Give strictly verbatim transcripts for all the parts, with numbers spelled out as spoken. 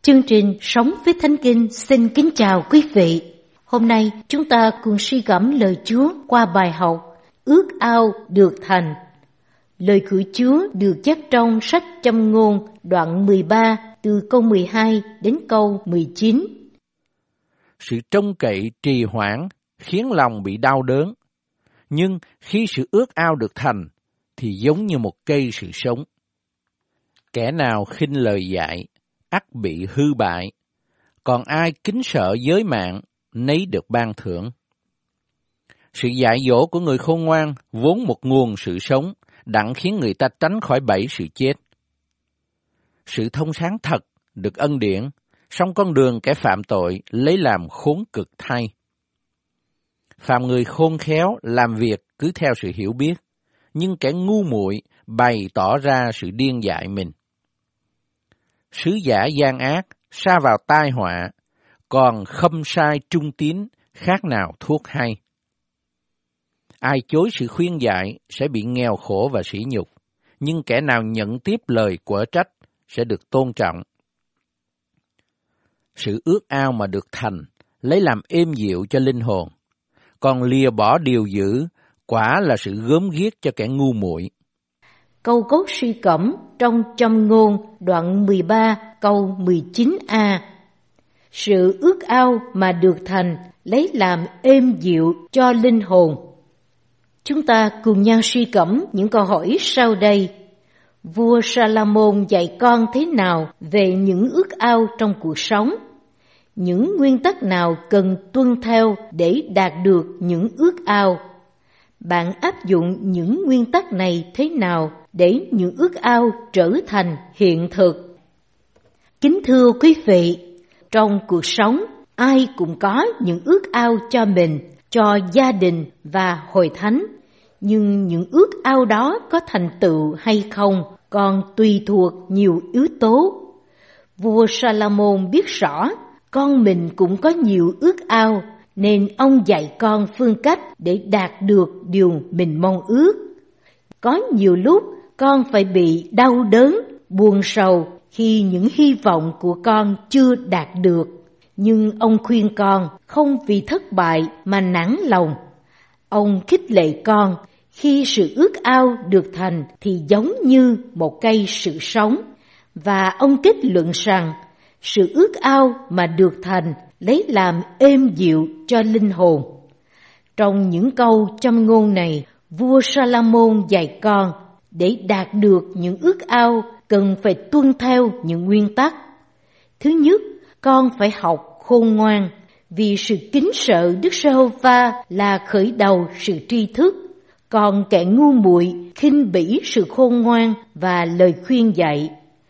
Chương trình Sống với Thánh Kinh xin kính chào quý vị. Hôm nay chúng ta cùng suy gẫm lời Chúa qua bài học Ước ao được thành. Lời của Chúa được chép trong sách Châm ngôn đoạn mười ba từ câu mười hai đến câu mười chín. Sự trông cậy trì hoãn khiến lòng bị đau đớn, nhưng khi sự ước ao được thành thì giống như một cây sự sống. Kẻ nào khinh lời dạy, ắt bị hư bại, còn ai kính sợ giới mạng, nấy được ban thưởng. Sự dạy dỗ của người khôn ngoan vốn một nguồn sự sống, đặng khiến người ta tránh khỏi bẫy sự chết. Sự thông sáng thật được ân điển, song con đường kẻ phạm tội lấy làm khốn cực thay. Phàm người khôn khéo làm việc cứ theo sự hiểu biết, nhưng kẻ ngu muội bày tỏ ra sự điên dại mình. Sứ giả gian ác sa vào tai họa, còn khâm sai trung tín khác nào thuốc hay. Ai chối sự khuyên dạy sẽ bị nghèo khổ và sỉ nhục, nhưng kẻ nào nhận tiếp lời quở trách sẽ được tôn trọng. Sự ước ao mà được thành lấy làm êm dịu cho linh hồn, còn lìa bỏ điều dữ quả là sự gớm ghiếc cho kẻ ngu muội. Câu cốt suy cẩm trong Châm ngôn đoạn mười ba câu mười chín a. Sự ước ao mà được thành lấy làm êm dịu cho linh hồn. Chúng ta cùng nhau suy cẩm những câu hỏi sau đây. Vua Sa-la-môn dạy con thế nào về những ước ao trong cuộc sống? Những nguyên tắc nào cần tuân theo để đạt được những ước ao? Bạn áp dụng những nguyên tắc này thế nào để những ước ao trở thành hiện thực? Kính thưa quý vị, trong cuộc sống, ai cũng có những ước ao cho mình, cho gia đình và hội thánh. Nhưng những ước ao đó có thành tựu hay không còn tùy thuộc nhiều yếu tố. Vua Sa-la-môn biết rõ con mình cũng có nhiều ước ao, nên ông dạy con phương cách để đạt được điều mình mong ước. Có nhiều lúc con phải bị đau đớn, buồn sầu khi những hy vọng của con chưa đạt được. Nhưng ông khuyên con không vì thất bại mà nản lòng. Ông khích lệ con khi sự ước ao được thành thì giống như một cây sự sống. Và ông kết luận rằng sự ước ao mà được thành lấy làm êm dịu cho linh hồn. Trong những câu châm ngôn này, vua Sa-la-môn dạy con để đạt được những ước ao cần phải tuân theo những nguyên tắc. Thứ nhất, con phải học khôn ngoan, vì sự kính sợ Đức Giê-hô-va là khởi đầu sự tri thức. Còn kẻ ngu muội khinh bỉ sự khôn ngoan và lời khuyên dạy.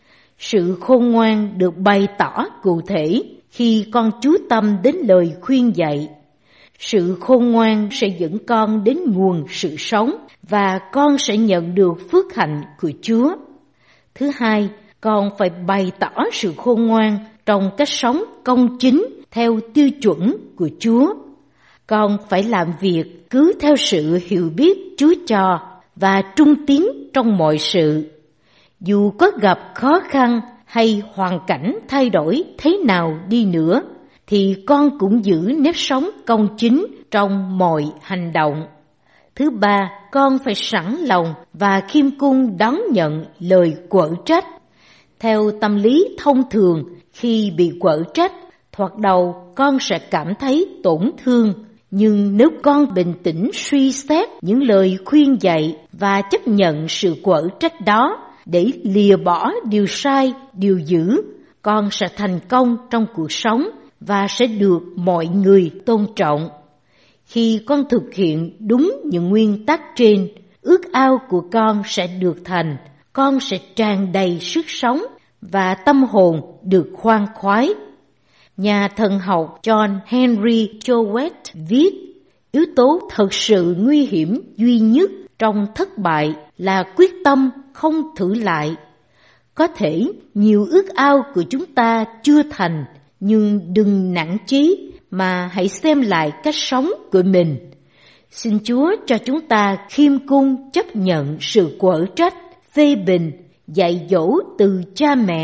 Sự khôn ngoan được bày tỏ cụ thể khi con chú tâm đến lời khuyên dạy. Sự khôn ngoan sẽ dẫn con đến nguồn sự sống và con sẽ nhận được phước hạnh của Chúa. Thứ hai, con phải bày tỏ sự khôn ngoan trong cách sống công chính theo tiêu chuẩn của Chúa. Con phải làm việc cứ theo sự hiểu biết Chúa cho và trung tín trong mọi sự. Dù có gặp khó khăn hay hoàn cảnh thay đổi thế nào đi nữa, thì con cũng giữ nếp sống công chính trong mọi hành động. Thứ ba, con phải sẵn lòng và khiêm cung đón nhận lời quở trách. Theo tâm lý thông thường, khi bị quở trách, thoạt đầu con sẽ cảm thấy tổn thương. Nhưng nếu con bình tĩnh suy xét những lời khuyên dạy và chấp nhận sự quở trách đó để lìa bỏ điều sai, điều dữ, con sẽ thành công trong cuộc sống và sẽ được mọi người tôn trọng. Khi con thực hiện đúng những nguyên tắc trên, ước ao của con sẽ được thành, con sẽ tràn đầy sức sống và tâm hồn được khoan khoái. Nhà thần học John Henry Jowett viết, yếu tố thật sự nguy hiểm duy nhất trong thất bại là quyết tâm không thử lại. Có thể nhiều ước ao của chúng ta chưa thành, nhưng đừng nản chí mà hãy xem lại cách sống của mình. Xin Chúa cho chúng ta khiêm cung chấp nhận sự quở trách, phê bình, dạy dỗ từ cha mẹ,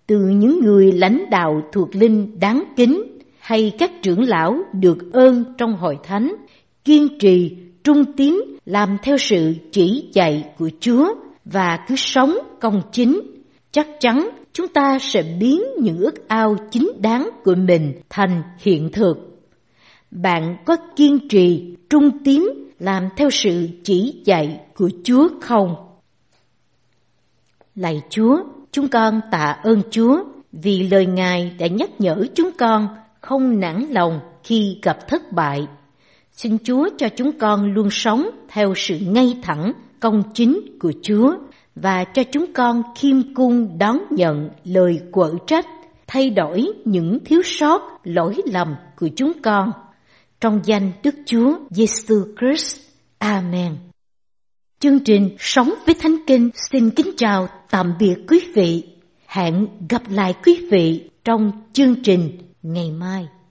từ những người lãnh đạo thuộc linh đáng kính hay các trưởng lão được ơn trong hội thánh, kiên trì, trung tín làm theo sự chỉ dạy của Chúa và cứ sống công chính, chắc chắn chúng ta sẽ biến những ước ao chính đáng của mình thành hiện thực. Bạn có kiên trì, trung tín làm theo sự chỉ dạy của Chúa không? Lạy Chúa, chúng con tạ ơn Chúa vì lời Ngài đã nhắc nhở chúng con không nản lòng khi gặp thất bại. Xin Chúa cho chúng con luôn sống theo sự ngay thẳng, công chính của Chúa và cho chúng con khiêm cung đón nhận lời quở trách, thay đổi những thiếu sót, lỗi lầm của chúng con. Trong danh Đức Chúa Giêsu Christ. Amen. Chương trình Sống với Thánh Kinh xin kính chào tạm biệt quý vị. Hẹn gặp lại quý vị trong chương trình ngày mai.